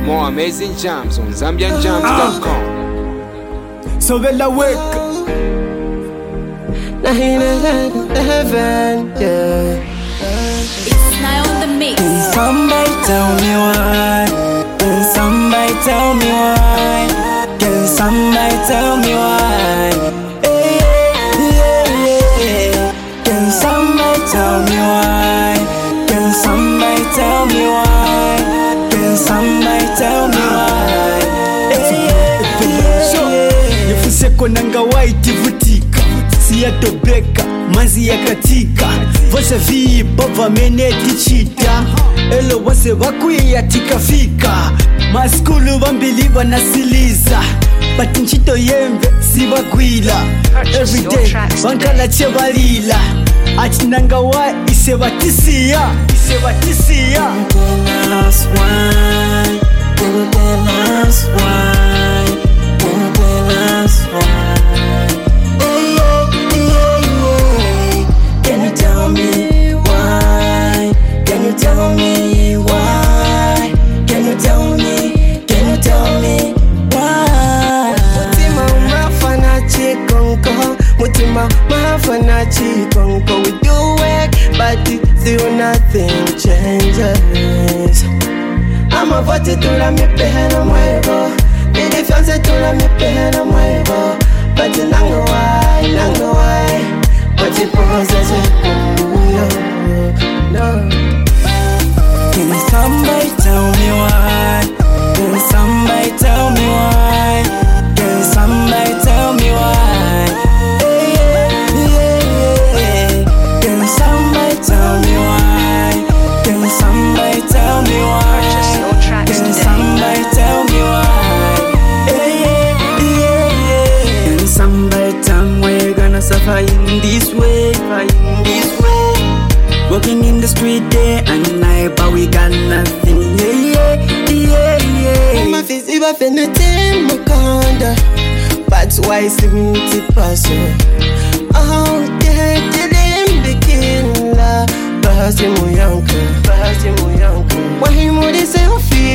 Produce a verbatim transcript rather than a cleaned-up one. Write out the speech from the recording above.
More amazing jams on Zambian Jams dot com. So well awake. Heaven, yeah. It's now on the mix. Can somebody tell me why? Can somebody tell me why? Can somebody tell me why? Hey, yeah, yeah. Can somebody tell me why? Can somebody tell me why? Can somebody tell me why? Hey, yeah, yeah, yeah. Yefuseko nanga white vutika. Siya tobeka, mazi ya katika. Vose vii bova mene tichita. Elo wase wakui ya tikafika. Maskulu wambili wanasiliza. But nchito yembe si wakwila. Everyday wankala chevalila. Achinanga wa ise watisia. Ise watisia. That's why. That's why. That's why. Can you tell me why? Can you tell me why? Can you tell me? Can you tell me why? Mutima mafana chikonko, mutima mafana chikonko. We do work, but still nothing changes. I'm a vote to la mi pehena muevo. Mi defense to la mi pehena muevo. But nango why, nango why? But it poses it, no, no. Can somebody tell me why? Can somebody tell me why? Can somebody tell me why? Hey, yeah, yeah. Can somebody tell me why? Can somebody tell me why? Can somebody tell me why? Hey, yeah, yeah. Can somebody tell me why you're gonna suffer in this way? In this way, walking in the street day and night, but we got nothing. Yeah, yeah, yeah. My face is up in the team, Makonda. That's why it's seventy percent. Oh, yeah, didn't begin la. Bahasi muyanka, bahasi muyanka. Why you mudi se ofi